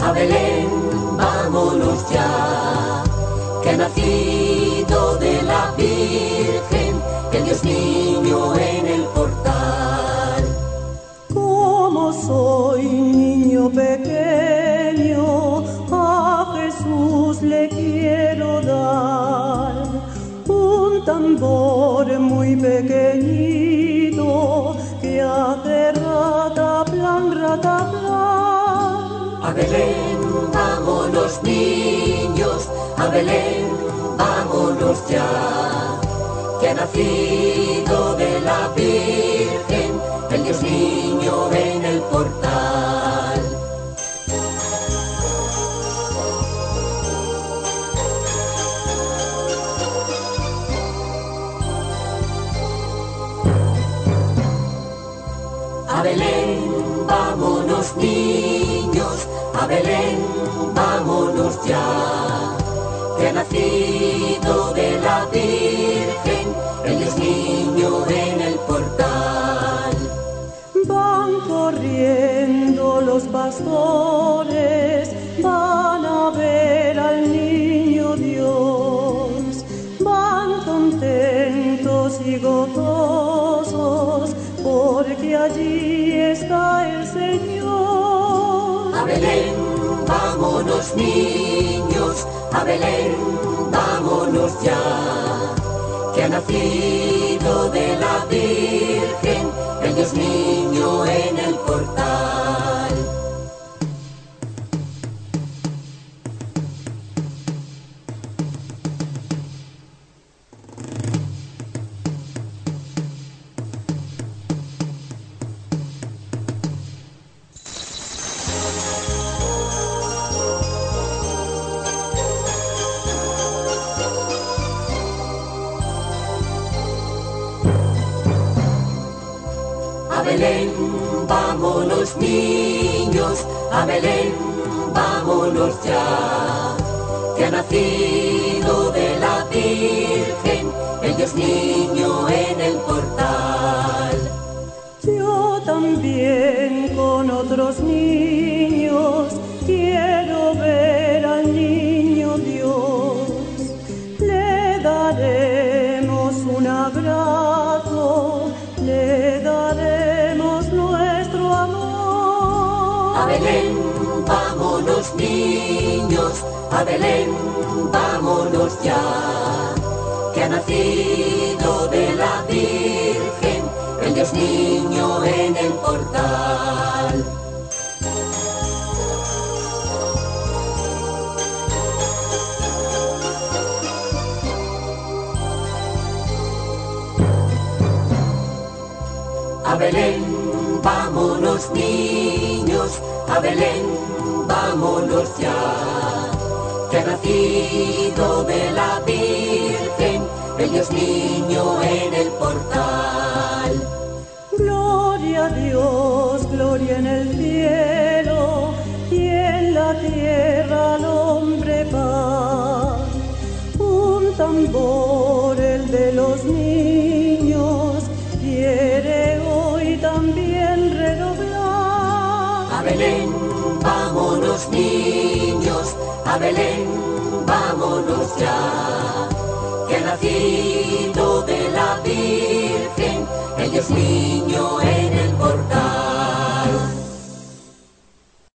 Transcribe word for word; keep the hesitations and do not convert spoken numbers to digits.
a Belén, vámonos ya, que ha nacido de la Virgen el Dios niño en el portal. Como soy niño pequeño, a Jesús le quiero dar un tambor muy pequeñito que hace rataplan, rataplan. A Belén, vámonos niños, a Belén, vámonos ya, que ha nacido de la Virgen el Dios niño en el portal. A Belén, vámonos niños, a Belén, vámonos ya, que ha nacido de la Virgen el Dios niño en el portal. Van corriendo los pastores, van a ver al niño Dios, van contentos y gozosos, porque allí está el Señor. A Belén, vámonos niños, a Belén, vámonos ya, que ha nacido de la Virgen el Dios niño en el portal. A Belén, vámonos niños, a Belén, vámonos ya, que ha nacido de la Virgen el Dios niño en el portal. Yo también con otros niños quiero ver al niño Dios. Le daremos un abrazo, le daremos nuestro amor. A Belén, vámonos niños, a Belén, vámonos ya, que ha nacido de la Virgen el Dios niño en el portal. A Belén, vámonos niños, a Belén, vámonos ya, que ha nacido de la Virgen el Dios niño en el portal. Gloria a Dios, gloria en el cielo y en la tierra al hombre paz. Un tambor, el de los niños, quiere hoy también redoblar. A Belén, vámonos niños, a Belén, vámonos ya, que ha nacido de la Virgen el Dios niño